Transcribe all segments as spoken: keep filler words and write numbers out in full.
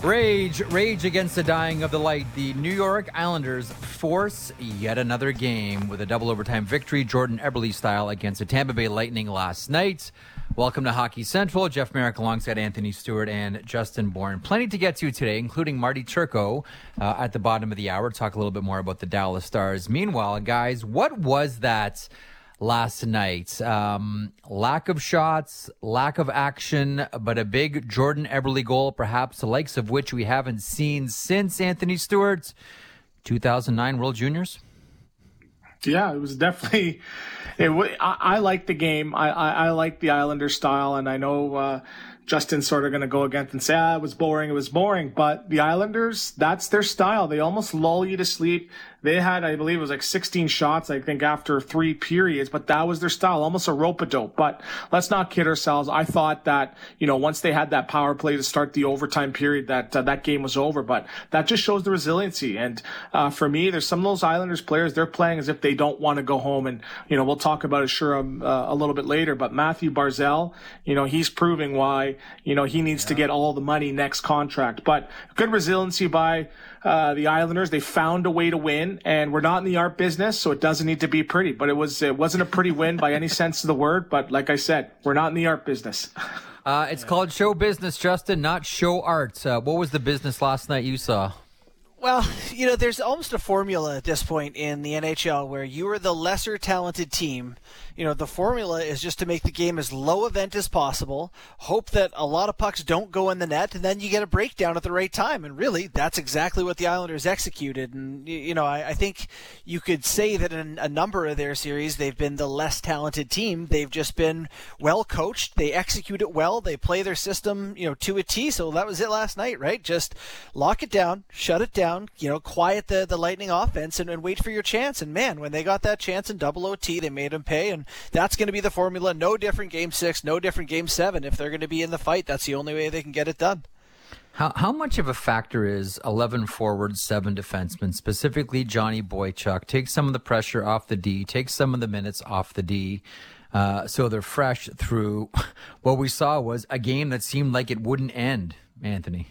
Rage, rage against the dying of the light. The New York Islanders force yet another game with a double overtime victory, Jordan Eberle style, against the Tampa Bay Lightning last night. Welcome to Hockey Central. Jeff Merrick alongside Anthony Stewart and Justin Bourne. Plenty to get to today, including Marty Turco uh, at the bottom of the hour. Talk a little bit more about the Dallas Stars. Meanwhile, guys, what was that last night? Um, lack of shots, lack of action, but a big Jordan Eberle goal, perhaps the likes of which we haven't seen since, Anthony Stewart, two thousand nine World Juniors. Yeah, it was definitely. It, I, I like the game. I, I, I like the Islander style, and I know uh, Justin's sort of going to go against and say, ah, it was boring, it was boring. But the Islanders, that's their style. They almost lull you to sleep. They had, I believe it was like sixteen shots, I think, after three periods, but that was their style, almost a rope-a-dope. But let's not kid ourselves. I thought that, you know, once they had that power play to start the overtime period, that uh, that game was over. But that just shows the resiliency. And uh, for me, there's some of those Islanders players, they're playing as if they don't want to go home. And, you know, we'll talk about it, sure, um, uh, a little bit later. But Matthew Barzal, you know, he's proving why, you know, he needs yeah. to get all the money next contract. But good resiliency by Uh, the Islanders. They found a way to win, and we're not in the art business, so it doesn't need to be pretty. But it was it wasn't a pretty win by any sense of the word. But like I said, we're not in the art business. Uh, it's called show business, Justin, not show art. Uh, what was the business last night you saw? Well, you know, there's almost a formula at this point in the N H L where you are the lesser talented team. You know, the formula is just to make the game as low event as possible, hope that a lot of pucks don't go in the net, and then you get a breakdown at the right time. And really, that's exactly what the Islanders executed. And, you know, I, I think you could say that in a number of their series, they've been the less talented team. They've just been well coached. They execute it well. They play their system, you know, to a T. So that was it last night, right? Just lock it down, shut it down, you know, quiet the, the Lightning offense and, and wait for your chance. And, man, when they got that chance in double O T, they made them pay. And that's going to be the formula. No different game six, no different game seven. If they're going to be in the fight, that's the only way they can get it done. How how much of a factor is eleven forwards, seven defensemen, specifically Johnny Boychuk? Take some of the pressure off the D, take some of the minutes off the D, uh, so they're fresh through what we saw was a game that seemed like it wouldn't end, Anthony.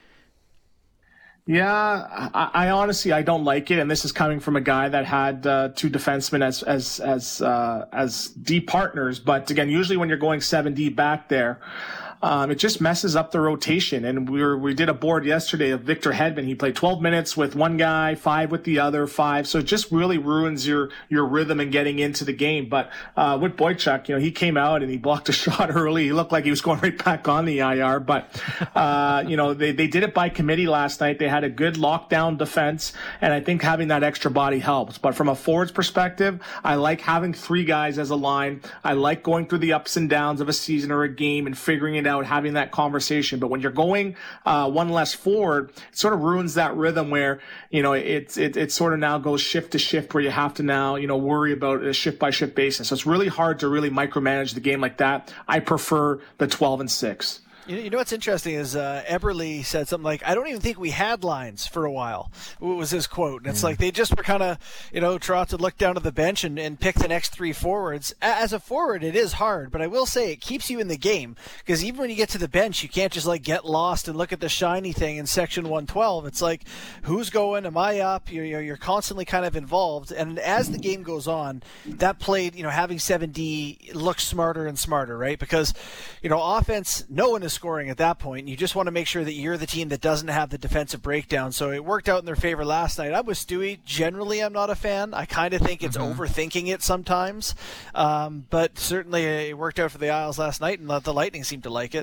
Yeah, I, I honestly I don't like it, and this is coming from a guy that had uh, two defensemen as as as uh, as D partners. But again, usually when you're going seven D back there, um, it just messes up the rotation. And we were we did a board yesterday of Victor Hedman. He played twelve minutes with one guy, five with the other, five. So it just really ruins your your rhythm and getting into the game. But uh, with Boychuk, you know, he came out and he blocked a shot early. He looked like he was going right back on the I R. But uh, you know, they they did it by committee last night. They had a good lockdown defense, and I think having that extra body helps. But from a forwards perspective, I like having three guys as a line. I like going through the ups and downs of a season or a game and figuring it out, having that conversation. But when you're going uh, one less forward, it sort of ruins that rhythm where, you know, it's it, it sort of now goes shift to shift where you have to now, you know, worry about a shift by shift basis. So it's really hard to really micromanage the game like that. I prefer the twelve and six. You know what's interesting is uh, Eberle said something like, I don't even think we had lines for a while, was his quote. And it's mm. like they just were kind of, you know, trot to look down to the bench and, and pick the next three forwards. As a forward, it is hard, but I will say it keeps you in the game, because even when you get to the bench, you can't just like get lost and look at the shiny thing in section one twelve. It's like, who's going? Am I up? You're, you're constantly kind of involved. And as the game goes on, that played, you know, having seven D looks smarter and smarter, right? Because, you know, offense, no one is scoring at that point. You just want to make sure that you're the team that doesn't have the defensive breakdown. So it worked out in their favor last night. I'm with Stewie. Generally, I'm not a fan. I kind of think it's mm-hmm. overthinking it sometimes. Um, but certainly it worked out for the Isles last night, and the Lightning seemed to like it.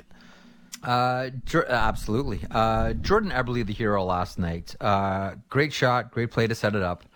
Uh, absolutely. Uh, Jordan Eberle, the hero last night. Uh, great shot, great play to set it up.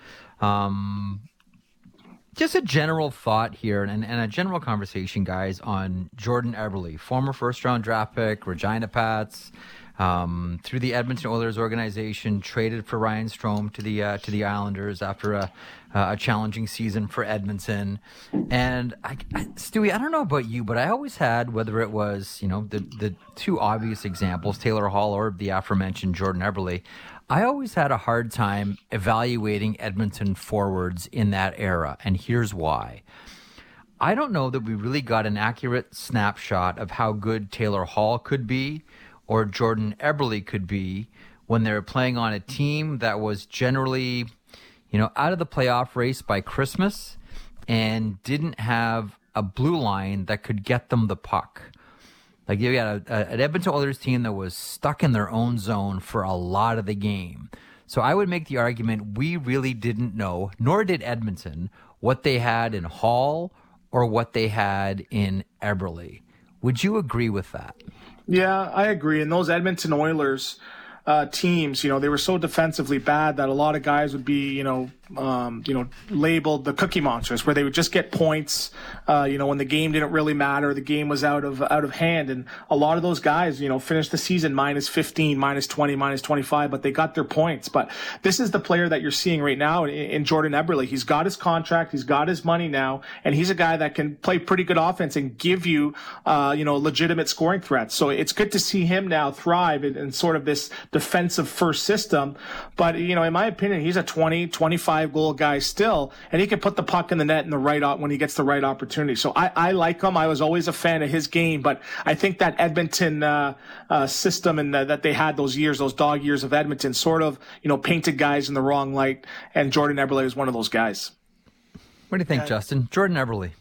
Um, Just a general thought here and, and a general conversation, guys, on Jordan Eberle, former first-round draft pick, Regina Pats, um, through the Edmonton Oilers organization, traded for Ryan Strome to the uh, to the Islanders after a, a challenging season for Edmonton. And I, I, Stewie, I don't know about you, but I always had, whether it was, you know, the the two obvious examples, Taylor Hall or the aforementioned Jordan Eberle, I always had a hard time evaluating Edmonton forwards in that era, and here's why. I don't know that we really got an accurate snapshot of how good Taylor Hall could be or Jordan Eberle could be when they were playing on a team that was generally, you know, out of the playoff race by Christmas and didn't have a blue line that could get them the puck. Like you got a, a, an Edmonton Oilers team that was stuck in their own zone for a lot of the game. So I would make the argument we really didn't know, nor did Edmonton, what they had in Hall or what they had in Eberle. Would you agree with that? Yeah, I agree. And those Edmonton Oilers uh, teams, you know, they were so defensively bad that a lot of guys would be, you know, um, you know, labeled the Cookie Monsters, where they would just get points, uh, you know, when the game didn't really matter, the game was out of out of hand, and a lot of those guys, you know, finished the season minus fifteen, minus twenty, minus twenty-five, but they got their points. But this is the player that you're seeing right now in, in Jordan Eberle. He's got his contract, he's got his money now, and he's a guy that can play pretty good offense and give you, uh, you know, legitimate scoring threats. So it's good to see him now thrive in, in sort of this defensive first system. But, you know, in my opinion, he's a twenty, twenty-five goal guy still, and he can put the puck in the net in the right op- when he gets the right opportunity. So I, I like him. I was always a fan of his game, but I think that Edmonton uh, uh, system and the, that they had those years, those dog years of Edmonton, sort of, you know, painted guys in the wrong light, and Jordan Eberle is one of those guys. What do you think, uh, Justin? Jordan Eberle.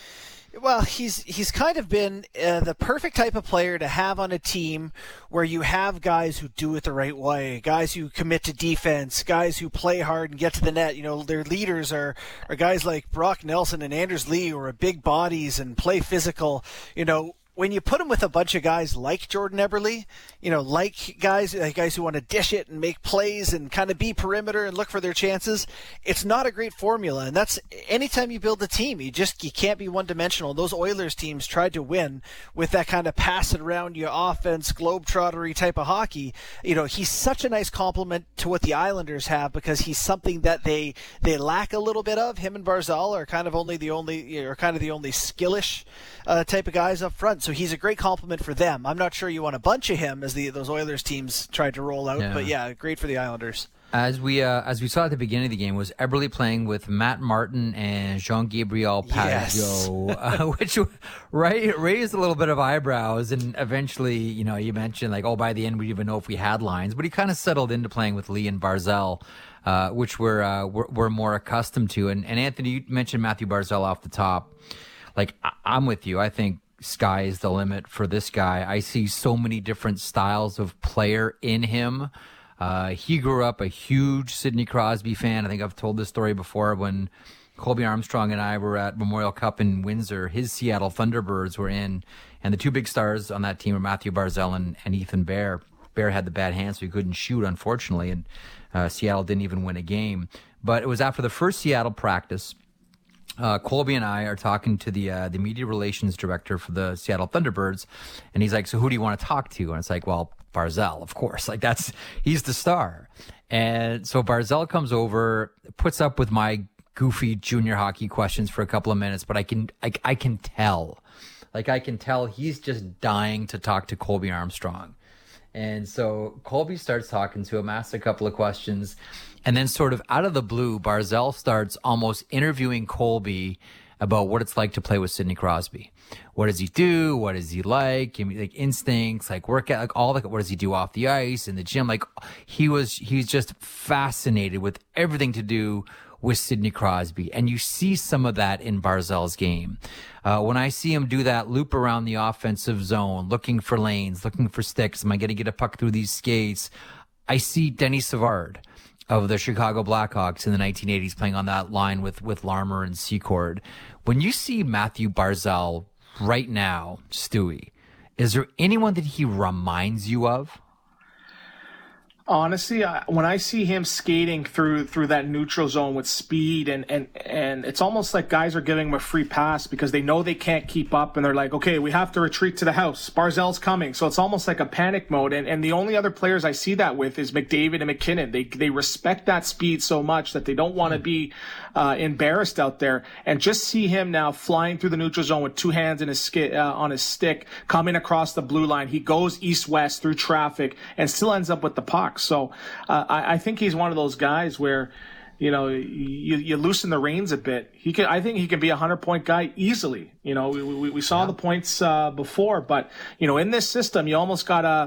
Well, he's he's kind of been uh, the perfect type of player to have on a team where you have guys who do it the right way, guys who commit to defense, guys who play hard and get to the net. You know, their leaders are, are guys like Brock Nelson and Anders Lee, who are big bodies and play physical. You know, when you put him with a bunch of guys like Jordan Eberle, you know, like guys like guys who want to dish it and make plays and kind of be perimeter and look for their chances, it's not a great formula. And that's anytime you build a team, you just you can't be one-dimensional. Those Oilers teams tried to win with that kind of pass it around you offense, globetrottery type of hockey. You know, he's such a nice complement to what the Islanders have because he's something that they they lack a little bit of. Him and Barzal are kind of only the only you know, are kind of the only skillish uh, type of guys up front. So he's a great compliment for them. I'm not sure you want a bunch of him as the those Oilers teams tried to roll out, yeah. But yeah, great for the Islanders. As we uh, as we saw at the beginning of the game, was Eberle playing with Matt Martin and Jean-Gabriel Pageau, yes. uh, which right, raised a little bit of eyebrows. And eventually, you know, you mentioned like, oh, by the end we didn't even know if we had lines. But he kind of settled into playing with Lee and Barzal, uh, which we're, uh, we're we're more accustomed to. And, and Anthony, you mentioned Matthew Barzal off the top. Like, I- I'm with you. I think sky is the limit for this guy. I see so many different styles of player in him. Uh, he grew up a huge Sidney Crosby fan. I think I've told this story before when Colby Armstrong and I were at Memorial Cup in Windsor. His Seattle Thunderbirds were in, and the two big stars on that team were Matthew Barzal and, and Ethan Bear. Bear had the bad hand, so he couldn't shoot, unfortunately, and uh, Seattle didn't even win a game. But it was after the first Seattle practice. Uh, Colby and I are talking to the uh, the media relations director for the Seattle Thunderbirds, and he's like, "So who do you want to talk to?" And it's like, "Well, Barzal, of course. Like that's he's the star." And so Barzal comes over, puts up with my goofy junior hockey questions for a couple of minutes, but I can I, I can tell, like I can tell he's just dying to talk to Colby Armstrong. And so Colby starts talking to him, asks a couple of questions, and then sort of out of the blue, Barzal starts almost interviewing Colby about what it's like to play with Sidney Crosby. What does he do? What is he like? Give me like instincts, like work out, like all like what does he do off the ice in the gym? Like he was, he's just fascinated with everything to do with Sidney Crosby. And you see some of that in Barzal's game. Uh, when I see him do that loop around the offensive zone, looking for lanes, looking for sticks, am I going to get a puck through these skates? I see Denny Savard of the Chicago Blackhawks in the nineteen eighties playing on that line with, with Larmer and Secord. When you see Matthew Barzal right now, Stewie, is there anyone that he reminds you of? Honestly, I, when I see him skating through through that neutral zone with speed, and, and, and it's almost like guys are giving him a free pass because they know they can't keep up, and they're like, okay, we have to retreat to the house. Barzal's coming. So it's almost like a panic mode. And, and the only other players I see that with is McDavid and McKinnon. They they respect that speed so much that they don't want to be uh, embarrassed out there. And just see him now flying through the neutral zone with two hands in his sk- uh, on his stick, coming across the blue line. He goes east-west through traffic and still ends up with the puck. So uh, I, I think he's one of those guys where, you know, you, you loosen the reins a bit. He can, I think he can be a hundred-point guy easily. You know, we we, we saw yeah. the points uh, before, but you know, in this system, you almost gotta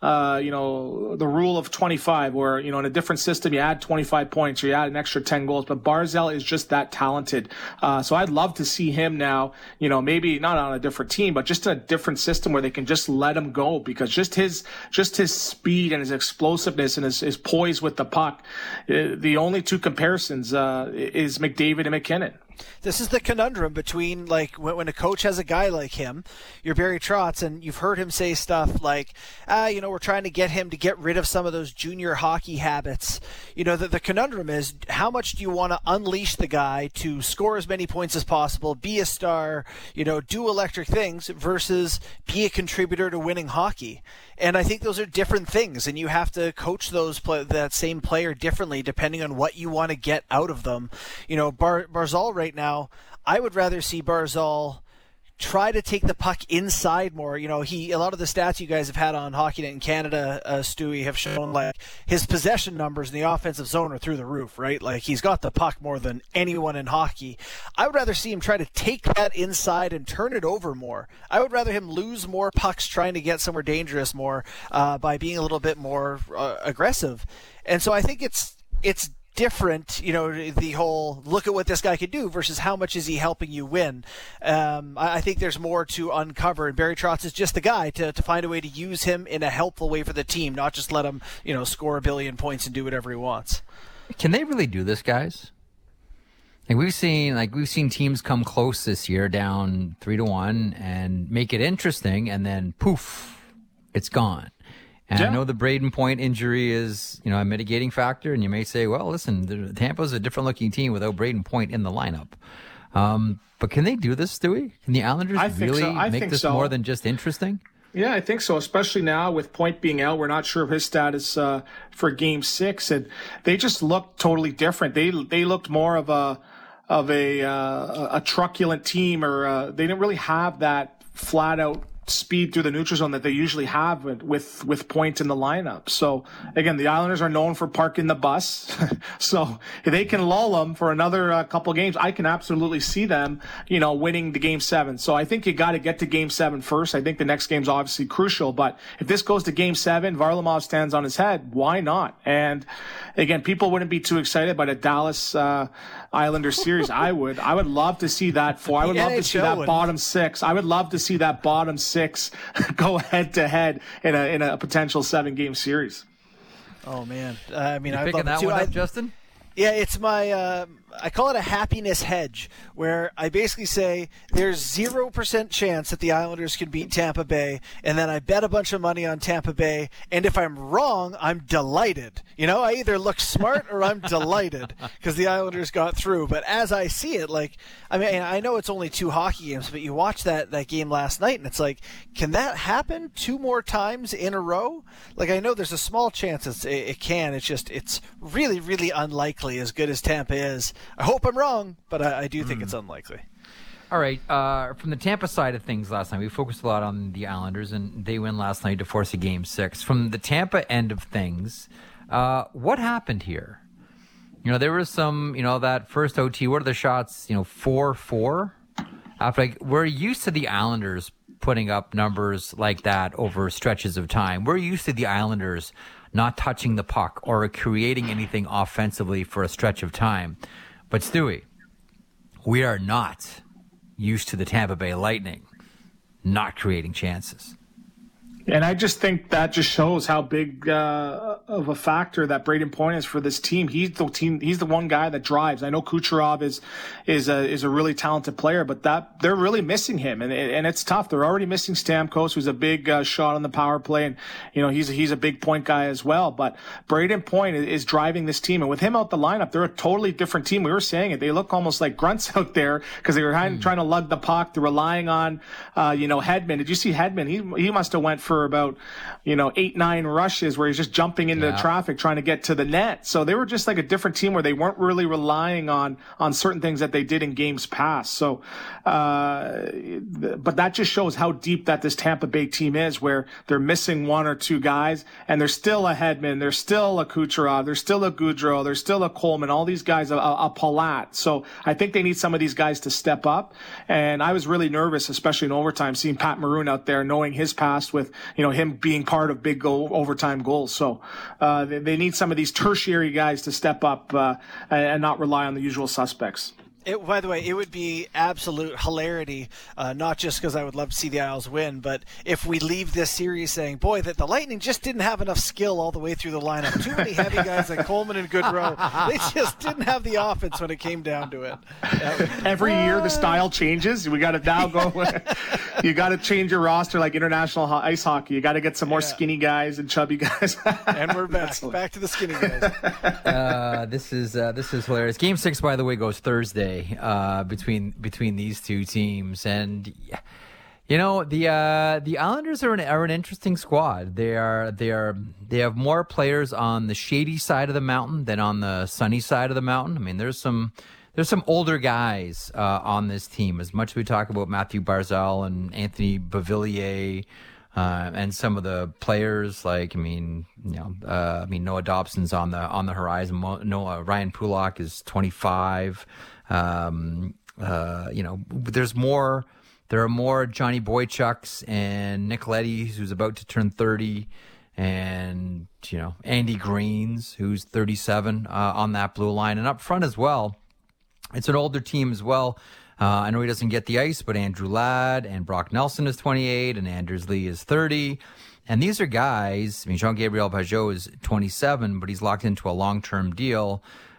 uh, you know, the rule of twenty-five, where, you know, in a different system, you add twenty-five points or you add an extra ten goals. But Barzal is just that talented. Uh, so I'd love to see him now, you know, maybe not on a different team, but just in a different system where they can just let him go, because just his, just his speed and his explosiveness and his, his poise with the puck, uh, the only two comparisons, uh, is McDavid and McKinnon. This is the conundrum between, like, when a coach has a guy like him, you're Barry Trotz, and you've heard him say stuff like, ah, you know, we're trying to get him to get rid of some of those junior hockey habits. You know, the, the conundrum is, how much do you want to unleash the guy to score as many points as possible, be a star, you know, do electric things, versus be a contributor to winning hockey? And I think those are different things, and you have to coach those play, that same player differently depending on what you want to get out of them. You know, Bar, Barzal right now, I would rather see Barzal try to take the puck inside more. You know, he a lot of the stats you guys have had on HockeyNet in Canada, uh, Stewie, have shown like his possession numbers in the offensive zone are through the roof, right? Like, he's got the puck more than anyone in hockey. I would rather see him try to take that inside and turn it over more. I would rather him lose more pucks trying to get somewhere dangerous more uh, by being a little bit more uh, aggressive. And so I think it's it's different, you know, the whole look at what this guy could do versus how much is he helping you win. Um, I, I think there's more to uncover, and Barry Trotz is just the guy to, to find a way to use him in a helpful way for the team, not just let him, you know, score a billion points and do whatever he wants. Can they really do this, guys? Like we've seen, like we've seen teams come close this year, down three to one, and make it interesting, and then poof, it's gone. And yeah. I know the Braden Point injury is, you know, a mitigating factor, and you may say, well, listen, Tampa's a different-looking team without Braden Point in the lineup. Um, but can they do this, Stewie? Can the Islanders really so. make this so. more than just interesting? Yeah, I think so, especially now with Point being out. We're not sure of his status uh, for Game Six, and they just looked totally different. They they looked more of a of a uh, a truculent team, or uh, they didn't really have that flat-out speed through the neutral zone that they usually have with, with, with Point in the lineup. So again, the Islanders are known for parking the bus. So if they can lull them for another uh, couple games, I can absolutely see them, you know, winning the game seven. So I think you got to get to game seven first. I think the next game's obviously crucial, but if this goes to game seven, Varlamov stands on his head. Why not? And again, people wouldn't be too excited by the Dallas, uh, Islanders series. I would, I would love to see that four. I would love to see that bottom six. I would love to see that bottom six go head to head in a in a potential seven game series. Oh man, uh, I mean, I picking that one up, I, Justin. Yeah, it's my, uh, I call it a happiness hedge, where I basically say there's zero percent chance that the Islanders can beat Tampa Bay, and then I bet a bunch of money on Tampa Bay, and if I'm wrong, I'm delighted. You know, I either look smart or I'm delighted because the Islanders got through. But as I see it, like, I mean, I know it's only two hockey games, but you watch that, that game last night, and it's like, can that happen two more times in a row? Like, I know there's a small chance it's, it, it can. It's just, it's really, really unlikely, as good as Tampa is. I hope I'm wrong, but I, I do think mm. it's unlikely. All right. Uh, from the Tampa side of things last night, we focused a lot on the Islanders, and they win last night to force a game six. From the Tampa end of things, uh, what happened here? You know, there was some, you know, that first O T, what are the shots, you know, four four? After, like, we're used to the Islanders putting up numbers like that over stretches of time. We're used to the Islanders not touching the puck or creating anything offensively for a stretch of time. But Stewie, we are not used to the Tampa Bay Lightning not creating chances. And I just think that just shows how big uh, of a factor that Braden Point is for this team. He's the team. He's the one guy that drives. I know Kucherov is is a is a really talented player, but that they're really missing him, and and it's tough. They're already missing Stamkos, who's a big uh, shot on the power play, and you know he's he's a big point guy as well. But Braden Point is driving this team, and with him out the lineup, they're a totally different team. We were saying it; they look almost like grunts out there because they were mm. trying to lug the puck. They're relying on uh, you know Hedman. Did you see Hedman? He he must have went for for about, you know, eight, nine rushes where he's just jumping into yeah. traffic trying to get to the net. So they were just like a different team where they weren't really relying on, on certain things that they did in games past. So, uh, but that just shows how deep that this Tampa Bay team is, where they're missing one or two guys and there's still a Hedman, there's still a Kucherov, there's still a Goudreau, there's still a Coleman, all these guys, a, a Palat. So I think they need some of these guys to step up. And I was really nervous, especially in overtime, seeing Pat Maroon out there, knowing his past with, you know, him being part of big goal overtime goals. So uh, they, they need some of these tertiary guys to step up uh, and not rely on the usual suspects. It, by the way, it would be absolute hilarity, uh, not just because I would love to see the Isles win, but if we leave this series saying, boy, that the Lightning just didn't have enough skill all the way through the lineup. Too many heavy guys like Coleman and Goodrow. They just didn't have the offense when it came down to it. Every year the style changes. We got to now go. You got to change your roster like international ho- ice hockey. You got to get some more yeah. skinny guys and chubby guys. And we're back. Back to the skinny guys. Uh, this is uh, this is hilarious. Game six, by the way, goes Thursday. Uh, between between these two teams, and you know the uh, the Islanders are an are an interesting squad. They are they are they have more players on the shady side of the mountain than on the sunny side of the mountain. I mean, there's some there's some older guys uh, on this team. As much as we talk about Matthew Barzal and Anthony Beauvillier. Uh, and some of the players, like I mean, you know, uh, I mean Noah Dobson's on the on the horizon. Noah Ryan Pulock is twenty-five. Um, uh, you know, there's more. There are more Johnny Boychucks and Nick Leddy, who's about to turn thirty, and you know Andy Greens, who's thirty-seven, uh, on that blue line, and up front as well. It's an older team as well. Uh, I know he doesn't get the ice, but Andrew Ladd and Brock Nelson is twenty-eight, and Anders Lee is thirty. And these are guys. I mean, Jean-Gabriel Pageau is twenty-seven, but he's locked into a long-term deal.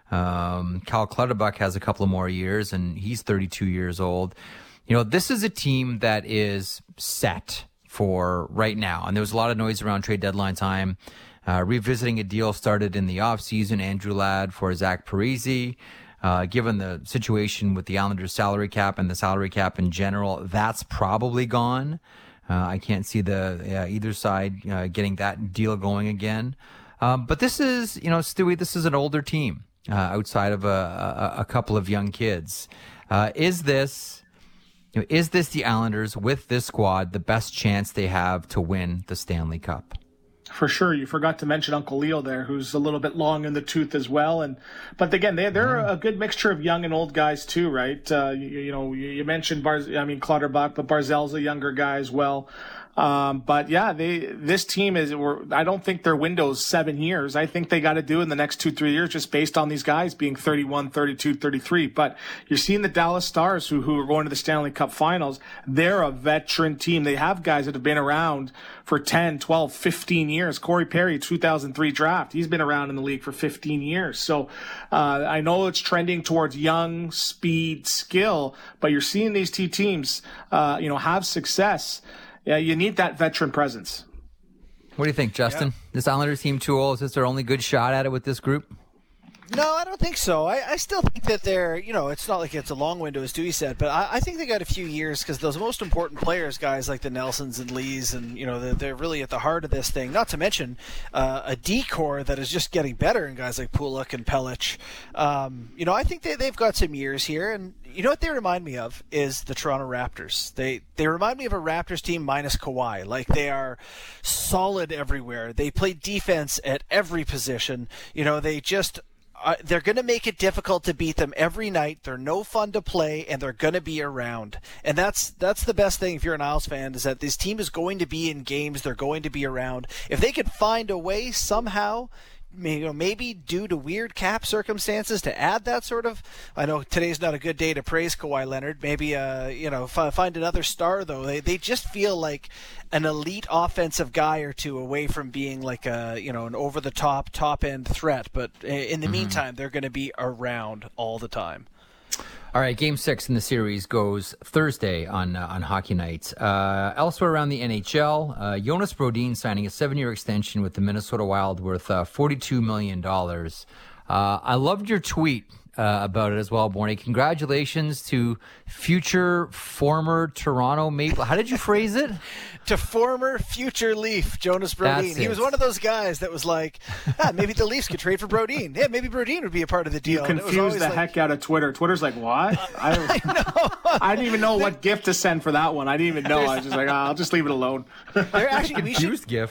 Um, Cal Clutterbuck has a couple of more years, and he's thirty-two years old. You know, this is a team that is set for right now. And there was a lot of noise around trade deadline time. Uh, revisiting a deal started in the offseason, Andrew Ladd for Zach Parise. Uh, given the situation with the Islanders salary cap and the salary cap in general, that's probably gone. Uh, I can't see the uh, either side uh, getting that deal going again. Um, but this is, you know, Stewie, this is an older team. Uh, outside of a, a, a couple of young kids. Uh, is this you know, is this the Islanders with this squad the best chance they have to win the Stanley Cup? For sure. You forgot to mention Uncle Leo there, who's a little bit long in the tooth as well. And but again, they, they're a good mixture of young and old guys too, right? Uh, you, you know, you, you mentioned Barz, I mean Clutterbuck, but Barzal's a younger guy as well. Um, but yeah, they, this team is, we're, I don't think their window's seven years. I think they got to do in the next two, three years just based on these guys being thirty-one, thirty-two, thirty-three. But you're seeing the Dallas Stars who, who are going to the Stanley Cup finals. They're a veteran team. They have guys that have been around for ten, twelve, fifteen years. Corey Perry, two thousand three draft. He's been around in the league for fifteen years. So, uh, I know it's trending towards young, speed, skill, but you're seeing these two teams, uh, you know, have success. Yeah, you need that veteran presence. What do you think, Justin? Yeah. This Islanders team too old? Is this their only good shot at it with this group? No, I don't think so. I, I still think that they're, you know, it's not like it's a long window, as Dewey said, but I, I think they got a few years because those most important players, guys like the Nelsons and Lees, and, you know, they're, they're really at the heart of this thing. Not to mention uh, a D-core that is just getting better in guys like Pulock and Pelech. Um, you know, I think they, they've got some years here, and you know what they remind me of is the Toronto Raptors. They they remind me of a Raptors team minus Kawhi. Like, they are solid everywhere. They play defense at every position. You know, they just... Uh, they're going to make it difficult to beat them every night. They're no fun to play, and they're going to be around. And that's that's the best thing if you're an Isles fan, is that this team is going to be in games. They're going to be around. If they could find a way somehow, you know, maybe due to weird cap circumstances, to add that sort of, I know today's not a good day to praise Kawhi Leonard. Maybe, uh, you know, f- find another star, though. They they just feel like an elite offensive guy or two away from being like a, you know, an over-the-top, top-end threat. But in the mm-hmm. meantime, they're going to be around all the time. All right, Game Six in the series goes Thursday on uh, on Hockey Night. Uh, elsewhere around the N H L, uh, Jonas Brodin signing a seven-year extension with the Minnesota Wild worth uh, forty-two million dollars. Uh, I loved your tweet uh, about it as well, Borny. Congratulations to future former Toronto Maple. How did you phrase it? To former future Leaf, Jonas Brodin. He was one of those guys that was like, ah, maybe the Leafs could trade for Brodin. Yeah, maybe Brodin would be a part of the deal. You confused the like, heck out of Twitter. Twitter's like, what? I, I know. I didn't even know what GIF to send for that one. I didn't even know. I was just like, oh, I'll just leave it alone. They're actually confused GIF.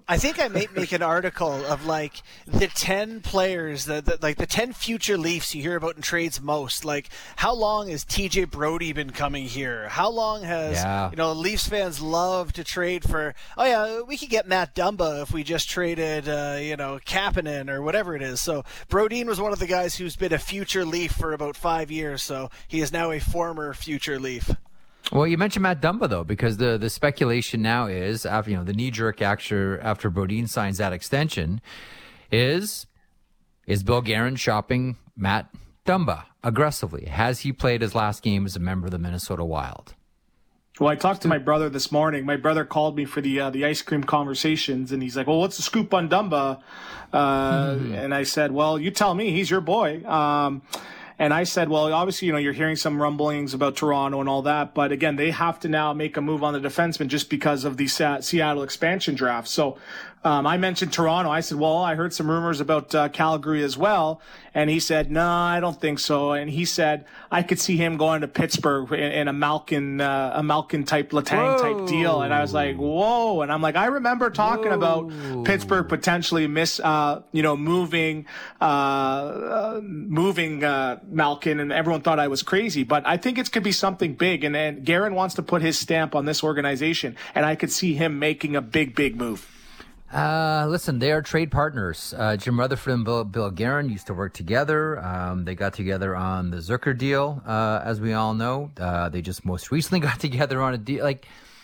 I think I might make an article of like the ten players that, that like the ten future Leafs you hear about in trades most. Like, how long has T J Brody been coming here? How long has yeah. you know Leafs fans love to trade for? Oh yeah, we could get Matt Dumba if we just traded uh, you know Kapanen or whatever it is. So Brodin was one of the guys who's been a future Leaf for about five years. So he is now a former future Leaf. Well, you mentioned Matt Dumba, though, because the, the speculation now is, after you know, the knee-jerk after, after Brodin signs that extension is, is Bill Guerin shopping Matt Dumba aggressively? Has he played his last game as a member of the Minnesota Wild? Well, I talked to my brother this morning. My brother called me for the uh, the ice cream conversations, and he's like, well, what's the scoop on Dumba? Uh, mm-hmm. And I said, well, you tell me. He's your boy. Um And I said, well, obviously, you know, you're hearing some rumblings about Toronto and all that. But again, they have to now make a move on the defenseman just because of the Seattle expansion draft. So um, I mentioned Toronto. I said, well, I heard some rumors about uh, Calgary as well. And he said, no, I don't think so. And he said, I could see him going to Pittsburgh in, in a Malkin, uh, a Malkin type, Letang type deal. And I was like, whoa. And I'm like, I remember talking whoa. about Pittsburgh potentially miss, uh, you know, moving, uh, uh moving, uh, Malkin, and everyone thought I was crazy, but I think it could be something big. And then Guerin wants to put his stamp on this organization, and I could see him making a big, big move. Uh, listen, they are trade partners. Uh, Jim Rutherford and Bill, Bill Guerin used to work together. Um, they got together on the Zucker deal, uh, as we all know. Uh, they just most recently got together on a deal. Like,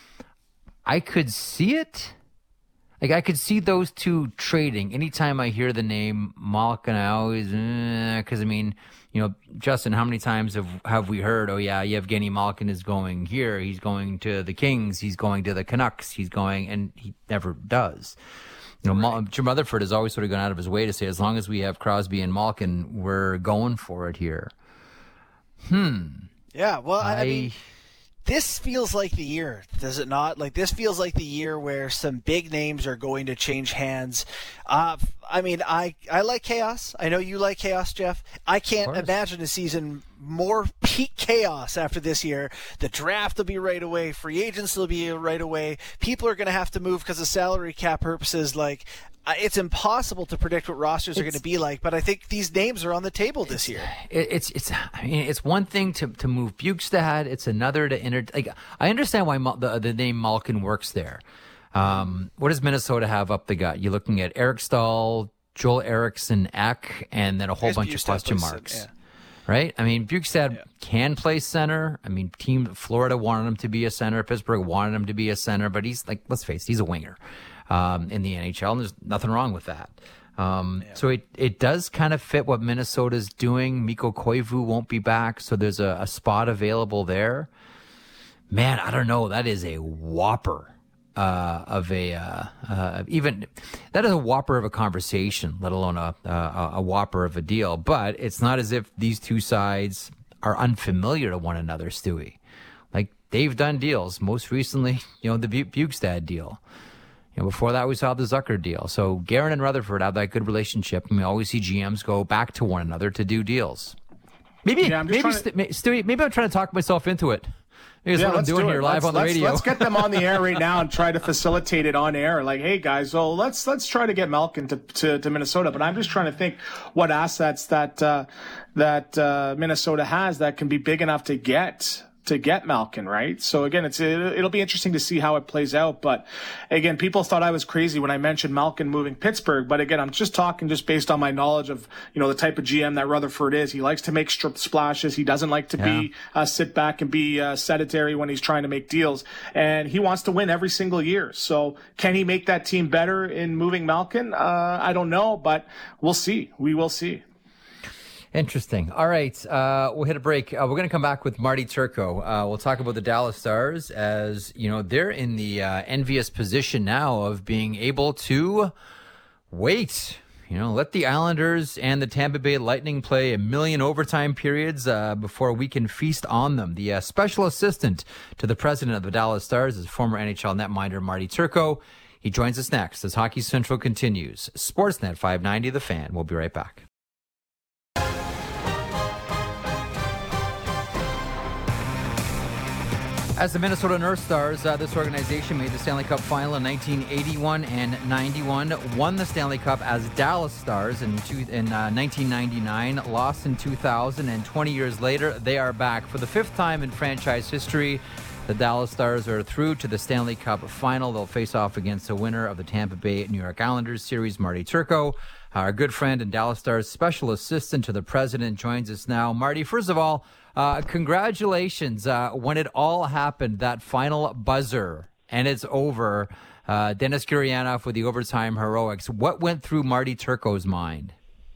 I could see it. Like, I could see those two trading. Anytime I hear the name Malkin, I always, because, uh, I mean, you know, Justin, how many times have have we heard, oh, yeah, Yevgeny Malkin is going here. He's going to the Kings. He's going to the Canucks. He's going, and he never does. You know, right. Jim Rutherford has always sort of gone out of his way to say, as long as we have Crosby and Malkin, we're going for it here. Hmm. Yeah, well, I, I, I mean, this feels like the year, does it not? Like, this feels like the year where some big names are going to change hands. Uh, I mean, I, I like chaos. I know you like chaos, Jeff. I can't imagine a season more peak chaos after this year. The draft will be right away. Free agents will be right away. People are going to have to move because of salary cap purposes. Like, it's impossible to predict what rosters it's, are going to be like, but I think these names are on the table this year. It, it's it's I mean it's one thing to, to move Bukestad, it's another to enter. Like, I understand why the the name Malkin works there. Um, what does Minnesota have up the gut? You're looking at Eric Stahl, Joel Eriksson Ek, and then a whole bunch Bukestad of question marks. Yeah. Right? I mean, Bukestad yeah. can play center. I mean, team Florida wanted him to be a center. Pittsburgh wanted him to be a center, but he's like, let's face it, he's a winger. Um, in the N H L, and there's nothing wrong with that. Um, yeah. So it, it does kind of fit what Minnesota's doing. Mikko Koivu won't be back, so there's a, a spot available there. Man, I don't know. That is a whopper uh, of a uh, uh, even that is a whopper of a conversation, let alone a, a a whopper of a deal. But it's not as if these two sides are unfamiliar to one another, Stewie. Like, they've done deals. Most recently, you know, the Bukestad deal. You know, before that, we saw the Zucker deal. So Guerin and Rutherford have that good relationship, and we always see G Ms go back to one another to do deals. Maybe, yeah, maybe, to... Stewie, maybe I'm trying to talk myself into it. Maybe that's yeah, what I'm doing do here live let's, on the let's, radio. Let's get them on the air right now and try to facilitate it on air. Like, hey guys, well, let's let's try to get Malkin to, to, to Minnesota. But I'm just trying to think what assets that uh, that uh, Minnesota has that can be big enough to get. to get Malkin, right? So again, it's it'll be interesting to see how it plays out. But again, people thought I was crazy when I mentioned Malkin moving Pittsburgh. But again, I'm just talking just based on my knowledge of, you know, the type of G M that Rutherford is. He likes to make strip splashes. He doesn't like to yeah. be uh, sit back and be uh, sedentary when he's trying to make deals. And he wants to win every single year. So can he make that team better in moving Malkin? Uh, I don't know, but we'll see. We will see. Interesting. All right. Uh, we'll hit a break. Uh, we're going to come back with Marty Turco. Uh, we'll talk about the Dallas Stars as, you know, they're in the uh, envious position now of being able to wait. You know, let the Islanders and the Tampa Bay Lightning play a million overtime periods uh, before we can feast on them. The uh, special assistant to the president of the Dallas Stars is former N H L netminder Marty Turco. He joins us next as Hockey Central continues. Sportsnet five ninety, The Fan. We'll be right back. As the Minnesota North Stars, uh, this organization made the Stanley Cup final in nineteen eighty-one and ninety-one, won the Stanley Cup as Dallas Stars in, two, in uh, nineteen ninety-nine, lost in two thousand, and twenty years later, they are back. For the fifth time in franchise history, the Dallas Stars are through to the Stanley Cup final. They'll face off against the winner of the Tampa Bay New York Islanders series, Marty Turco. Our good friend and Dallas Stars special assistant to the president joins us now. Marty, first of all, Uh, congratulations. Uh, when it all happened, that final buzzer, and it's over, uh, Denis Gurianov with the overtime heroics. What went through Marty Turco's mind?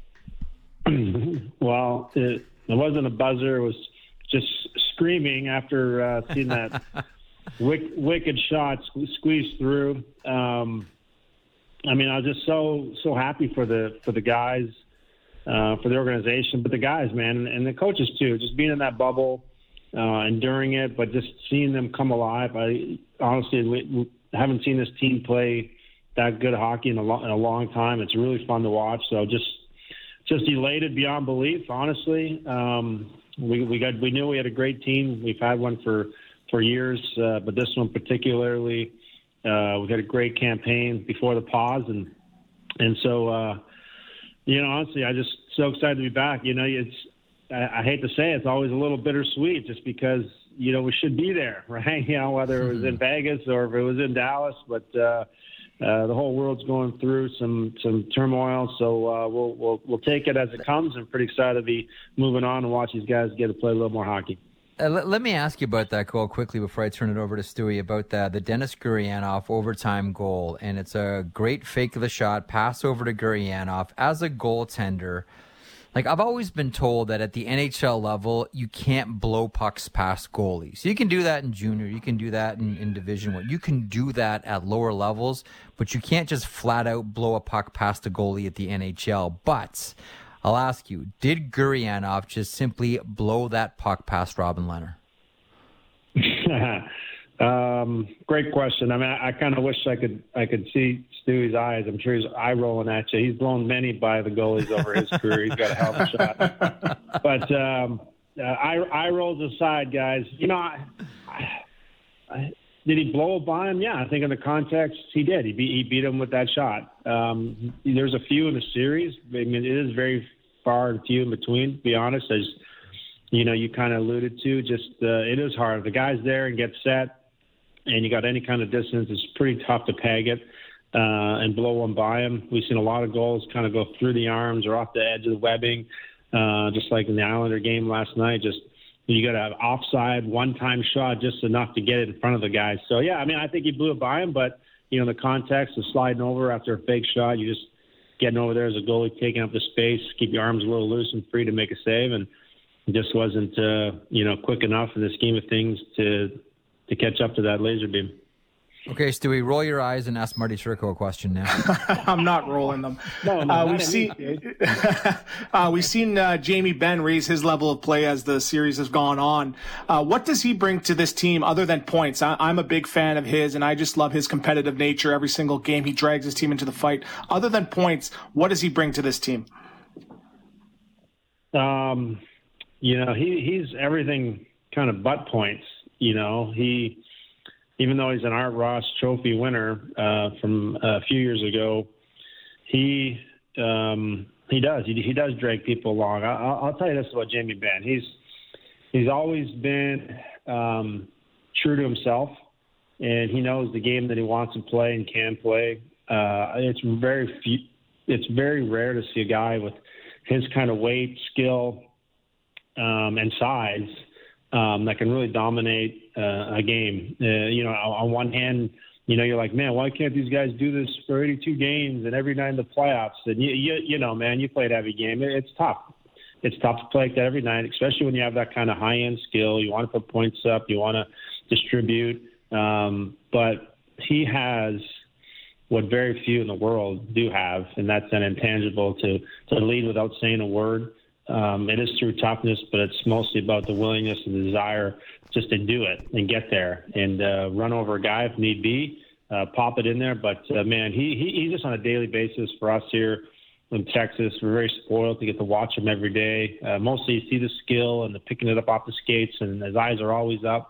Well, it, it wasn't a buzzer. It was just screaming after uh, seeing that wick, wicked shot squeeze through. Um, I mean, I was just so so happy for the for the guys. Uh, for the organization, but the guys, man, and the coaches too, just being in that bubble, uh, enduring it, but just seeing them come alive. I honestly we, we haven't seen this team play that good hockey in a, lo- in a long time. It's really fun to watch. So just, just elated beyond belief. Honestly, um, we we got we knew we had a great team. We've had one for for years, uh, but this one particularly, uh, we had a great campaign before the pause, and and so. Uh, You know, honestly, I just so excited to be back. You know, it's I, I hate to say it, it's always a little bittersweet just because, you know, we should be there, right? You know, whether it was in Vegas or if it was in Dallas, but uh, uh, the whole world's going through some some turmoil. So uh, we'll we'll we'll take it as it comes. I'm pretty excited to be moving on and watch these guys get to play a little more hockey. Uh, let, let me ask you about that goal quickly before I turn it over to Stewie, about the, the Denis Gurianov overtime goal. And it's a great fake of the shot, pass over to Gurianov. As a goaltender, like I've always been told that at the N H L level, you can't blow pucks past goalies. You can do that in junior. You can do that in, in Division One. You can do that at lower levels, but you can't just flat out blow a puck past a goalie at the N H L. But I'll ask you, did Gurianov just simply blow that puck past Robin Lehner? um, great question. I mean, I, I kind of wish I could I could see Stewie's eyes. I'm sure he's eye rolling at you. He's blown many by the goalies over his career. He's got a hell of a shot. But um, uh, eye, eye rolls aside, guys. You know, I, I, I, did he blow it by him? Yeah, I think in the context, he did. He beat, he beat him with that shot. Um, there's a few in the series. I mean, it is very far and few in between, to be honest, as you know, you kind of alluded to. Just uh, it is hard. If the guy's there and gets set, and you got any kind of distance, it's pretty tough to peg it uh, and blow one by him. We've seen a lot of goals kind of go through the arms or off the edge of the webbing, uh, just like in the Islander game last night. Just you got to have offside, one-time shot, just enough to get it in front of the guys. So yeah, I mean, I think he blew it by him, but you know, the context of sliding over after a fake shot, you just getting over there as a goalie, taking up the space, keep your arms a little loose and free to make a save, and it just wasn't, uh, you know, quick enough in the scheme of things to to catch up to that laser beam. Okay, Stewie, roll your eyes and ask Marty Turco a question now. I'm not rolling them. No, no, uh, we've seen uh, we've seen uh, Jamie Benn raise his level of play as the series has gone on. Uh, what does he bring to this team other than points? I, I'm a big fan of his, and I just love his competitive nature. Every single game, he drags his team into the fight. Other than points, what does he bring to this team? Um, you know, he he's everything kind of but points. You know, he. Even though he's an Art Ross Trophy winner uh, from a few years ago, he um, he does he, he does drag people along. I, I'll tell you this about Jamie Benn. He's he's always been um, true to himself, and he knows the game that he wants to play and can play. Uh, it's very few, it's very rare to see a guy with his kind of weight, skill, um, and size. Um, that can really dominate uh, a game. Uh, you know, on one hand, you know, you're like, man, why can't these guys do this for eighty-two games and every night in the playoffs? And you, you, you know, man, you played every game. It's tough. It's tough to play like that every night, especially when you have that kind of high-end skill. You want to put points up. You want to distribute. Um, but he has what very few in the world do have, and that's an intangible to to lead without saying a word. Um, it is through toughness, but it's mostly about the willingness and the desire just to do it and get there and uh, run over a guy if need be, uh, pop it in there. But, uh, man, he, he he's just on a daily basis for us here in Texas. We're very spoiled to get to watch him every day. Uh, mostly you see the skill and the picking it up off the skates, and his eyes are always up.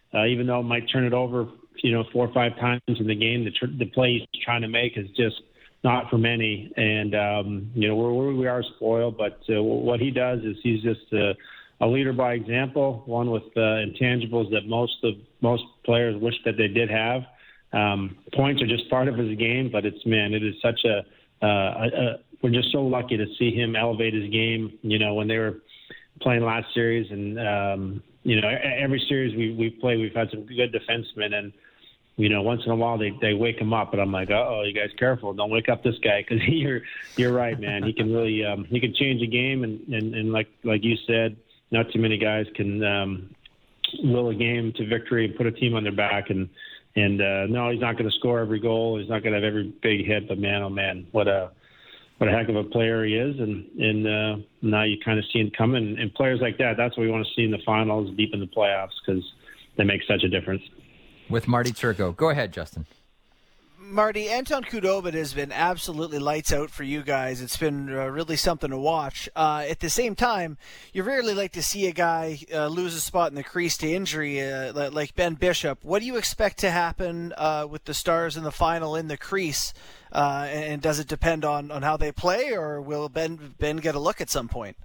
uh, even though it might turn it over, you know, four or five times in the game, the, tr- the play he's trying to make is just not for many. And, um, you know, we're, we are spoiled, but uh, what he does is he's just uh, a leader by example, one with uh, intangibles that most of most players wish that they did have. Um, points are just part of his game, but it's, man, it is such a, uh, a, a we're just so lucky to see him elevate his game. You know, when they were playing last series and, um, you know, every series we, we play, we've had some good defensemen, and, you know, once in a while they, they wake him up, and I'm like, uh-oh, you guys careful. Don't wake up this guy, because you're, you're right, man. He can really, um, he can change a game, and, and, and like, like you said, not too many guys can um, will a game to victory and put a team on their back. And, and uh, no, he's not going to score every goal. He's not going to have every big hit, but man, oh man, what a, what a heck of a player he is. And, and uh, now you kind of see him coming. And players like that, that's what we want to see in the finals, deep in the playoffs, because they make such a difference. With Marty Turco. Go ahead, Justin. Marty, Anton Khudobin has been absolutely lights out for you guys. It's been uh, really something to watch. Uh, at the same time, you rarely like to see a guy uh, lose a spot in the crease to injury uh, like Ben Bishop. What do you expect to happen uh, with the Stars in the final in the crease? Uh, and does it depend on, on how they play, or will Ben Ben get a look at some point?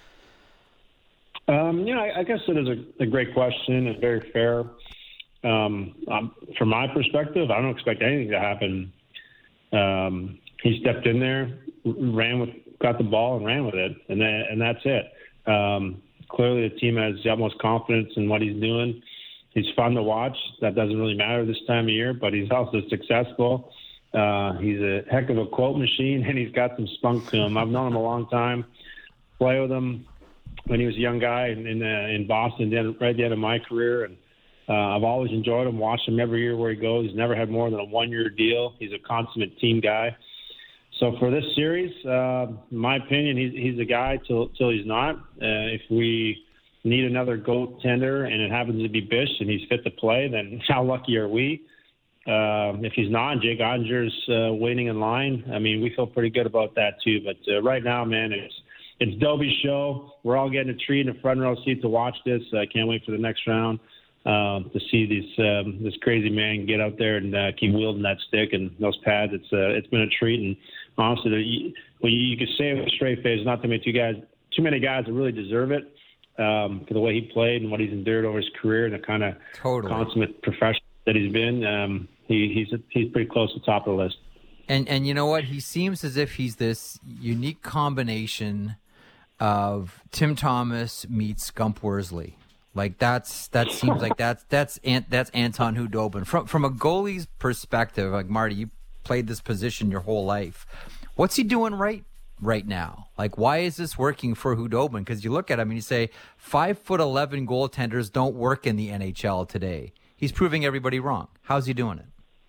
Um, you know, I, I guess it is a, a great question and very fair. Um, um, from my perspective, I don't expect anything to happen. Um, he stepped in there, ran with, got the ball and ran with it, and that, and that's it. Um, clearly, the team has the utmost confidence in what he's doing. He's fun to watch. That doesn't really matter this time of year, but he's also successful. Uh, he's a heck of a quote machine, and he's got some spunk to him. I've known him a long time. Play with him when he was a young guy in in, uh, in Boston, right at the end of my career, and Uh, I've always enjoyed him, watched him every year where he goes. He's never had more than a one-year deal. He's a consummate team guy. So for this series, uh, in my opinion, he's, he's a guy till, till he's not. Uh, if we need another goaltender and it happens to be Bish and he's fit to play, then how lucky are we? Uh, if he's not, Jake Ottinger's uh, waiting in line. I mean, we feel pretty good about that too. But uh, right now, man, it's it's Dobie's show. We're all getting a treat in a front row seat to watch this. I can't wait for the next round. Um, to see this um, this crazy man get out there and uh, keep wielding that stick and those pads, it's uh, it's been a treat. And honestly, you, well, you, you could say it with a straight face, not too many two guys, too many guys that really deserve it um, for the way he played and what he's endured over his career and the kind of totally. consummate professional that he's been. Um, he, he's a, he's pretty close to the top of the list. And and you know what? He seems as if he's this unique combination of Tim Thomas meets Gump Worsley. Like that's that seems like that's that's that's Anton Khudobin from from a goalie's perspective. Like Marty, you played this position your whole life. What's he doing right right now? Like why is this working for Khudobin? Because you look at him and you say five foot eleven goaltenders don't work in the N H L today. He's proving everybody wrong. How's he doing it?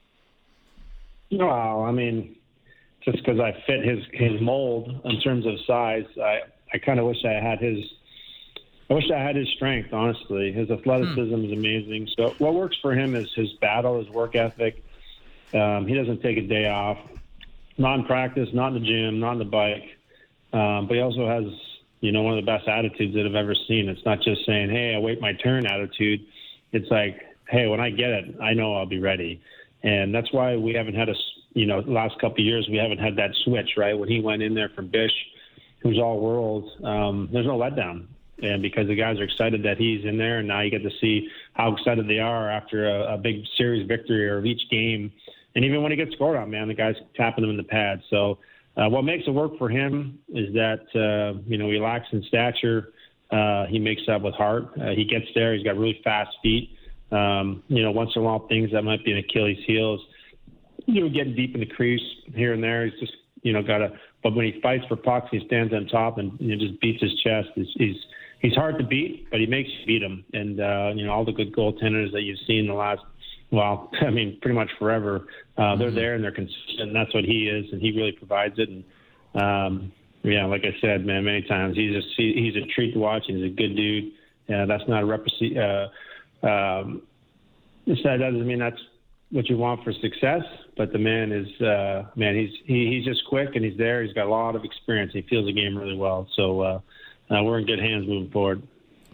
Well, I mean, just because I fit his his mold in terms of size, I I kind of wish I had his. I wish I had his strength, honestly. His athleticism hmm. is amazing. So what works for him is his battle, his work ethic. Um, he doesn't take a day off. Not in practice, not in the gym, not on the bike. Um, but he also has, you know, one of the best attitudes that I've ever seen. It's not just saying, hey, I wait my turn attitude. It's like, hey, when I get it, I know I'll be ready. And that's why we haven't had a, you know, last couple of years, we haven't had that switch, right? When he went in there for Bish, who's all world, um, there's no letdown. And because the guys are excited that he's in there, and now you get to see how excited they are after a, a big series victory or of each game. And even when he gets scored on, man, the guy's tapping them in the pad. So uh, what makes it work for him is that, uh, you know, he lacks in stature. Uh, he makes up with heart. Uh, he gets there. He's got really fast feet. Um, you know, once in a while, things that might be an Achilles heel, you know, getting deep in the crease here and there. He's just, you know, got to, but when he fights for pucks, he stands on top and, you know, just beats his chest. He's, he's, He's hard to beat, but he makes you beat him. And, uh, you know, all the good goaltenders that you've seen the last, well, I mean, pretty much forever, uh, they're mm-hmm. there and they're consistent. And that's what he is, and he really provides it. And, um, yeah, like I said, man, many times, he's a, he's a treat to watch, and he's a good dude. Uh, that's not a represent. Uh, um, that doesn't mean that's what you want for success, but the man is, uh, man, he's he, he's just quick, and he's there. He's got a lot of experience. He feels the game really well. So, uh, Uh, we're in good hands moving forward.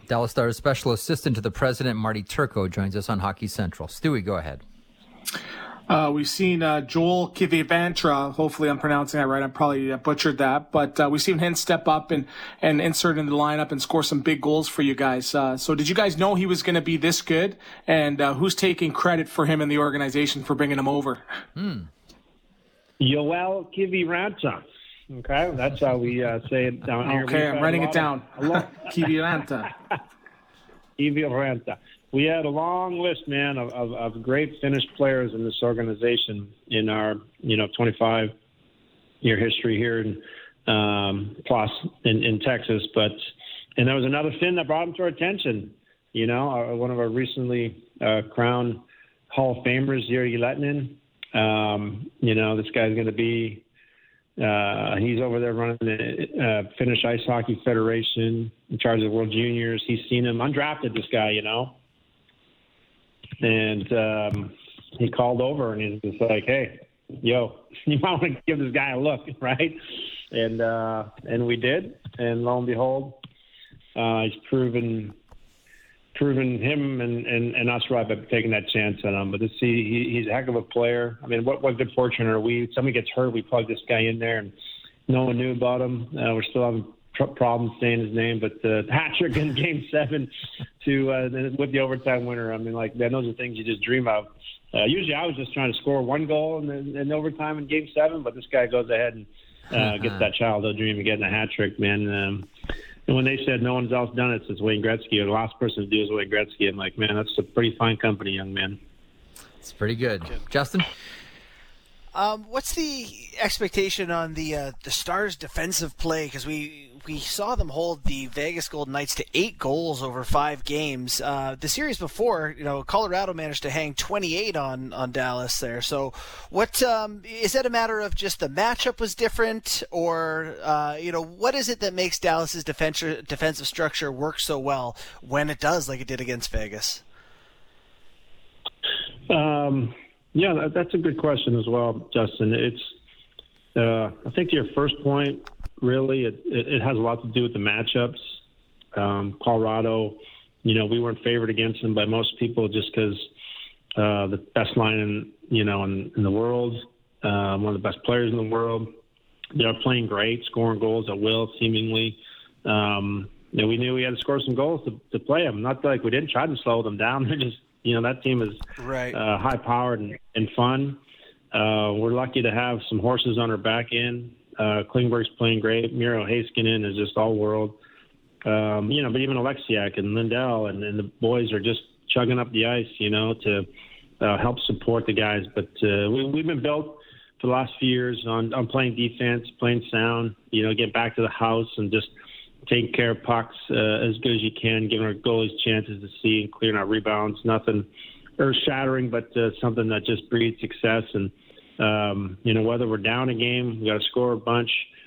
Dallas Stars special assistant to the president, Marty Turco, joins us on Hockey Central. Stewie, go ahead. Uh, we've seen uh, Joel Kivivantra, hopefully I'm pronouncing that right, I probably uh, butchered that, but uh, we've seen him step up and, and insert into the lineup and score some big goals for you guys. Uh, so did you guys know he was going to be this good? And uh, who's taking credit for him in the organization for bringing him over? Hmm. Joel Kiviranta. Okay, that's how we uh, say it down here. Okay, I'm writing it down. Kiviranta. Kiviranta. We had a long list, man, of, of, of great Finnish players in this organization in our, you know, twenty-five year history here in um, plus in, in Texas. But and there was another Finn that brought him to our attention. You know, our, one of our recently uh, crowned Hall of Famers, Jiri Lehtinen. Um, you know, this guy's going to be. Uh, he's over there running the uh, Finnish Ice Hockey Federation, in charge of the World Juniors. He's seen him undrafted. This guy, you know. And um, he called over and he's just like, hey, yo, you might want to give this guy a look, right? And uh, and we did. And lo and behold, uh, he's proven proven him and, and, and us right by taking that chance on him. But to see, he, he's a heck of a player. I mean, what, what good fortune are we? Somebody gets hurt, we plug this guy in there, and no one knew about him. Uh, we're still having problem saying his name, but the uh, hat trick in Game Seven to uh, with the overtime winner. I mean, like, man, those are things you just dream of. Uh, usually, I was just trying to score one goal in, the, in overtime in Game Seven, but this guy goes ahead and uh, gets that childhood dream of getting a hat trick, man. Um, and when they said no one's else done it since Wayne Gretzky, or the last person to do is Wayne Gretzky, I'm like, man, that's a pretty fine company, young man. It's pretty good, good. Justin. Um, what's the expectation on the uh, the Stars' defensive play? Because we we saw them hold the Vegas Golden Knights to eight goals over five games. Uh, the series before, you know, Colorado managed to hang twenty-eight on, on Dallas there. So, what um, is that a matter of just the matchup was different, or uh, you know, what is it that makes Dallas's defensive defensive structure work so well when it does, like it did against Vegas? Um. Yeah, that's a good question as well, Justin. It's, uh, I think to your first point, really, it, it, it has a lot to do with the matchups. Um, Colorado, you know, we weren't favored against them by most people just because uh, the best line in, you know, in, in the world, uh, one of the best players in the world. They're playing great, scoring goals at will, seemingly. Um, you know, we knew we had to score some goals to, to play them. Not like we didn't try to slow them down. They're just, you know, that team is right. uh, high-powered and, and fun. Uh, we're lucky to have some horses on our back end. Uh, Klingberg's playing great. Miro Heiskanen is just all-world. Um, you know, but even Alexiak and Lindell and, and the boys are just chugging up the ice, you know, to uh, help support the guys. But uh, we, we've been built for the last few years on, on playing defense, playing sound, you know, get back to the house and just – taking care of pucks uh, as good as you can, giving our goalies chances to see and clearing our rebounds. Nothing earth-shattering, but uh, something that just breeds success. And, um, you know, whether we're down a game, we got to score a bunch,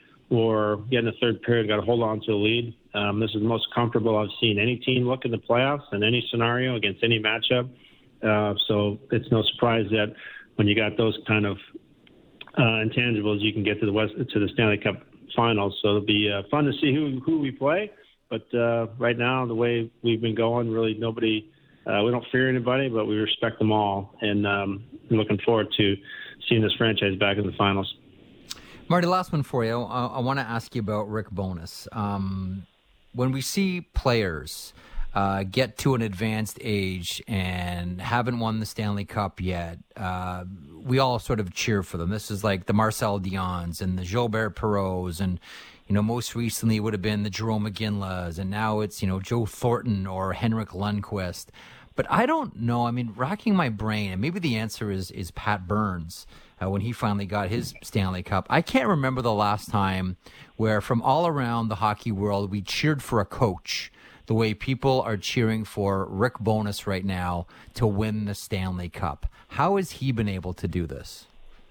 or get in the third period, got to hold on to the lead. Um, this is the most comfortable I've seen any team look in the playoffs in any scenario against any matchup. Uh, so it's no surprise that when you got those kind of uh, intangibles, you can get to the West to the Stanley Cup Finals. So it'll be uh, fun to see who who we play. But uh, right now, the way we've been going, really nobody. Uh, we don't fear anybody, but we respect them all, and um, I'm looking forward to seeing this franchise back in the finals. Marty, last one for you. I, I want to ask you about Rick Bowness. Um, when we see players uh, get to an advanced age and haven't won the Stanley Cup yet, uh, we all sort of cheer for them. This is like the Marcel Dionnes and the Gilbert Perreaults, and you know, most recently it would have been the Jerome McGinleys, and now it's, you know, Joe Thornton or Henrik Lundqvist. But I don't know. I mean, racking my brain, and maybe the answer is is Pat Burns uh, when he finally got his Stanley Cup. I can't remember the last time where from all around the hockey world we cheered for a coach the way people are cheering for Rick Bowness right now to win the Stanley Cup. How has he been able to do this?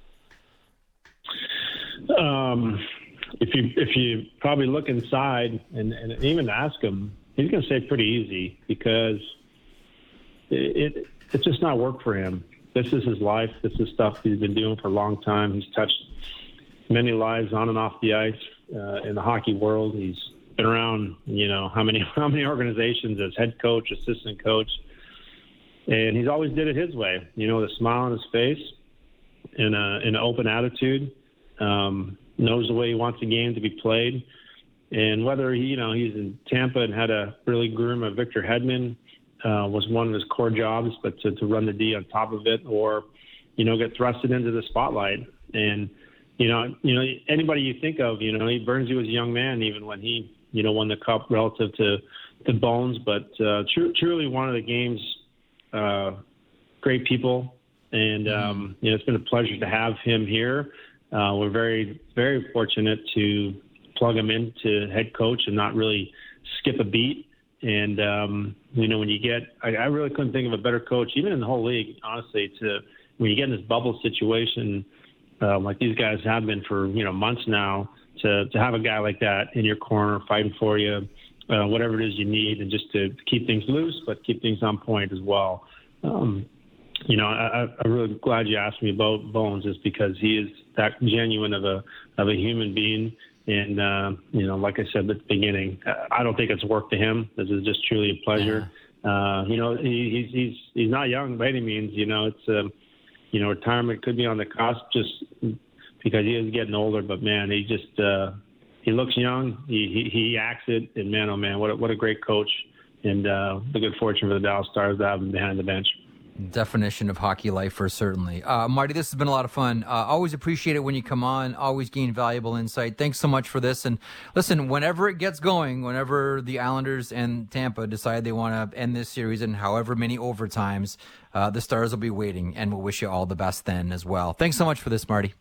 Um, if you if you probably look inside and, and even ask him, he's going to say pretty easy, because it, it it's just not work for him. This is his life. This is stuff he's been doing for a long time. He's touched many lives on and off the ice uh, in the hockey world. He's been around, you know, how many how many organizations as head coach, assistant coach, and he's always did it his way, you know, with a smile on his face and a, an open attitude. Um, knows the way he wants the game to be played, and whether he, you know, he's in Tampa and had to really groom a Victor Hedman uh, was one of his core jobs, but to, to run the D on top of it, or you know, get thrusted into the spotlight. And you know, you know, anybody you think of, you know, he Burnsy was a young man even when he, you know, won the cup relative to to Bones, but uh, tr- truly one of the game's uh, great people, and um, you know, it's been a pleasure to have him here. Uh, we're very, very fortunate to plug him into head coach and not really skip a beat. And, um, you know, when you get, I, I really couldn't think of a better coach, even in the whole league, honestly, to when you get in this bubble situation, uh, like these guys have been for, you know, months now, to, to have a guy like that in your corner fighting for you, uh, whatever it is you need, and just to keep things loose, but keep things on point as well. Um, You know, I, I'm really glad you asked me about Bones, is because he is that genuine of a of a human being. And, uh, you know, like I said at the beginning, I don't think it's work to him. This is just truly a pleasure. Yeah. Uh, you know, he, he's he's he's not young by any means. You know, it's, uh, you know, retirement could be on the cusp just because he is getting older. But, man, he just uh, he looks young. He, he, he acts it. And, man, oh, man, what a, what a great coach. And uh, the good fortune for the Dallas Stars to have him behind the bench. Definition of hockey lifer, certainly. Uh, Marty, this has been a lot of fun. Uh, always appreciate it when you come on. Always gain valuable insight. Thanks so much for this. And listen, whenever it gets going, whenever the Islanders and Tampa decide they want to end this series in however many overtimes, uh, the Stars will be waiting, and we'll wish you all the best then as well. Thanks so much for this, Marty.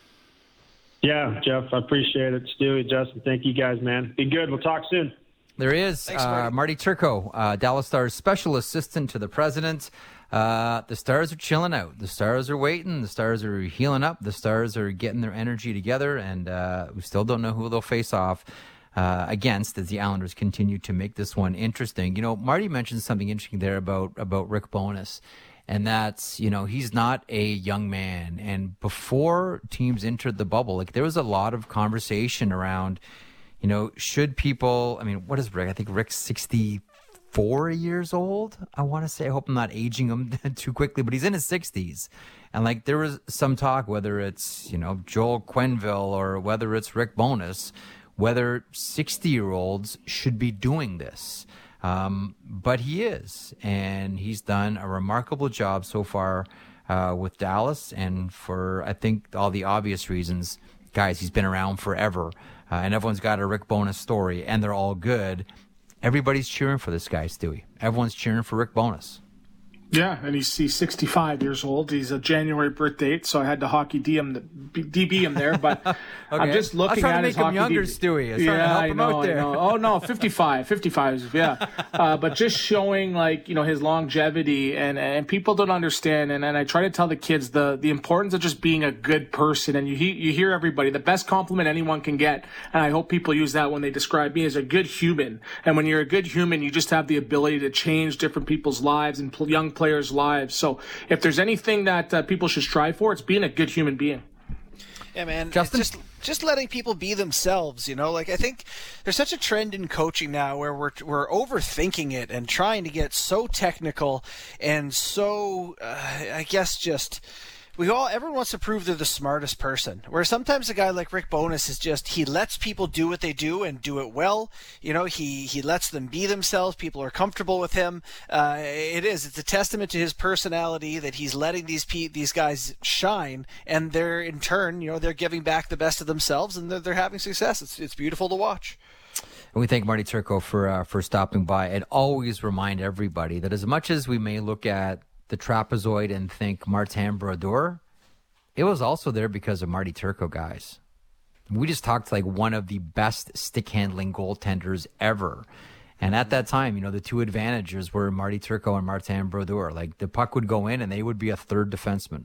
Yeah, Jeff, I appreciate it. Stewie, Justin, thank you guys, man. Be good. We'll talk soon. There he is. Thanks, uh, Marty. Marty Turco, uh, Dallas Stars special assistant to the president. Uh, the Stars are chilling out. The Stars are waiting. The Stars are healing up. The Stars are getting their energy together, and uh, we still don't know who they'll face off uh, against as the Islanders continue to make this one interesting. You know, Marty mentioned something interesting there about, about Rick Bowness, and that's, you know, he's not a young man. And before teams entered the bubble, like there was a lot of conversation around, you know, should people, I mean, what is Rick? I think Rick's sixty-four years old, I want to say. I hope I'm not aging him too quickly, but he's in his sixties. And, like, there was some talk, whether it's, you know, Joel Quenneville or whether it's Rick Bowness, whether sixty-year-olds should be doing this. Um, but he is, and he's done a remarkable job so far uh, with Dallas, and for, I think, all the obvious reasons. Guys, he's been around forever, uh, and everyone's got a Rick Bowness story, and they're all good. Everybody's cheering for this guy, Stewie. Everyone's cheering for Rick Bowness. Yeah, and he's, he's sixty-five years old. He's a January birth date, so I had to hockey D M, D B him there. But okay. I'm just looking at his hockey. I was trying to make him younger, Stewie. I was yeah, trying to help I him know, out there. I know. Oh, no, fifty-five. fifty-five, yeah. Uh, but just showing, like, you know, his longevity, and, and people don't understand. And, and I try to tell the kids the, the importance of just being a good person. And you, you hear everybody, the best compliment anyone can get, and I hope people use that when they describe me, as a good human. And when you're a good human, you just have the ability to change different people's lives and young players' lives. So if there's anything that uh, people should strive for, it's being a good human being. Yeah, man. Justin? It's just just letting people be themselves, you know. Like, I think there's such a trend in coaching now where we're we're overthinking it and trying to get so technical and so, uh, I guess, just. We all, everyone wants to prove they're the smartest person. Where sometimes a guy like Rick Bowness is just, he lets people do what they do and do it well. You know, he, he lets them be themselves. People are comfortable with him. Uh, it is. It's a testament to his personality that he's letting these pe- these guys shine, and they're in turn, you know, they're giving back the best of themselves, and they're, they're having success. It's it's beautiful to watch. And we thank Marty Turco for uh, for stopping by, and always remind everybody that as much as we may look at the trapezoid and think Martin Brodeur, it was also there because of Marty Turco, guys. We just talked to like one of the best stick handling goaltenders ever. And at that time, you know, the two advantages were Marty Turco and Martin Brodeur. Like, the puck would go in and they would be a third defenseman.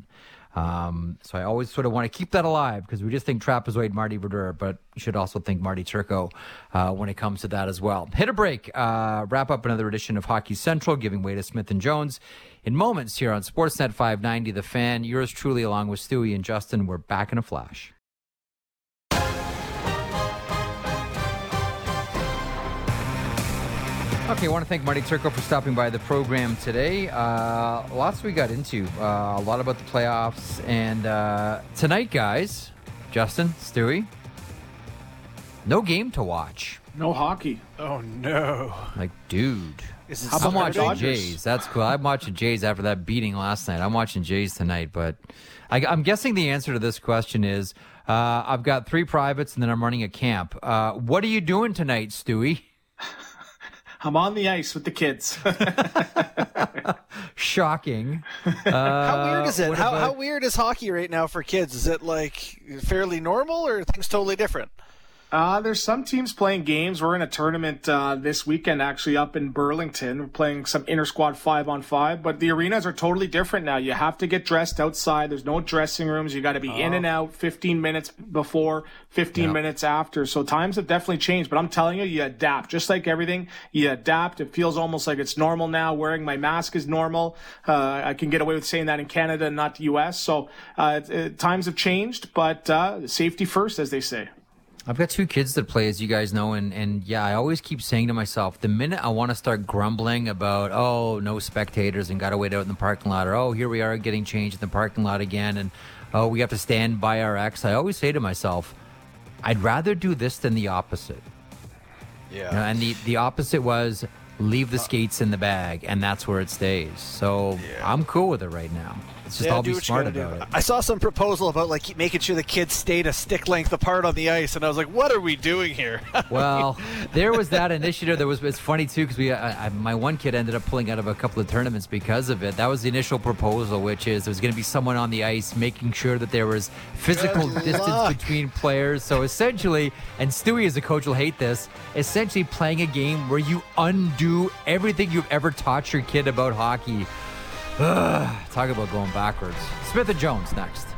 Um, so I always sort of want to keep that alive, because we just think trapezoid Marty Brodeur, but you should also think Marty Turco uh, when it comes to that as well. Hit a break. Uh, wrap up another edition of Hockey Central, giving way to Smith and Jones in moments here on Sportsnet five ninety The Fan. Yours truly, along with Stewie and Justin. We're back in a flash. Okay, I want to thank Marty Turco for stopping by the program today. Uh, lots we got into. Uh, a lot about the playoffs. And uh, tonight, guys, Justin, Stewie, no game to watch. No hockey. Oh, no. Like, dude. Is it I'm watching Dodgers? Jays. That's cool. I'm watching Jays after that beating last night. I'm watching Jays tonight. But I, I'm guessing the answer to this question is uh, I've got three privates and then I'm running a camp. Uh, what are you doing tonight, Stewie? I'm on the ice with the kids. Shocking. Uh, How weird is it? what How, about- how weird is hockey right now for kids? Is it like fairly normal or are things totally different? Uh, there's some teams playing games. We're in a tournament uh, this weekend, actually, up in Burlington. We're playing some inter-squad five-on-five, but the arenas are totally different now. You have to get dressed outside. There's no dressing rooms. You got to be in and out fifteen minutes before, fifteen Yeah. minutes after. So times have definitely changed, but I'm telling you, you adapt. Just like everything, you adapt. It feels almost like it's normal now. Wearing my mask is normal. Uh, I can get away with saying that in Canada and not the U S. So uh, it, it, times have changed, but uh, safety first, as they say. I've got two kids that play, as you guys know, and, and yeah, I always keep saying to myself, the minute I want to start grumbling about, oh, no spectators and got to wait out in the parking lot, or oh, here we are getting changed in the parking lot again, and oh, we have to stand by our ex, I always say to myself, I'd rather do this than the opposite. Yeah. You know, and the, the opposite was leave the skates in the bag, and that's where it stays. So Yeah. I'm cool with it right now. It's just Yeah, I'll do be what you smart gotta about do. it. I saw some proposal about like keep making sure the kids stayed a stick length apart on the ice, and I was like, "What are we doing here?" Well, there was that initiative. There was. It's funny too because we, I, I, my one kid ended up pulling out of a couple of tournaments because of it. That was the initial proposal, which is there was going to be someone on the ice making sure that there was physical Good distance luck. between players. So essentially, and Stewie as a coach will hate this, essentially playing a game where you undo everything you've ever taught your kid about hockey. Ugh, talk about going backwards. Smith and Jones next.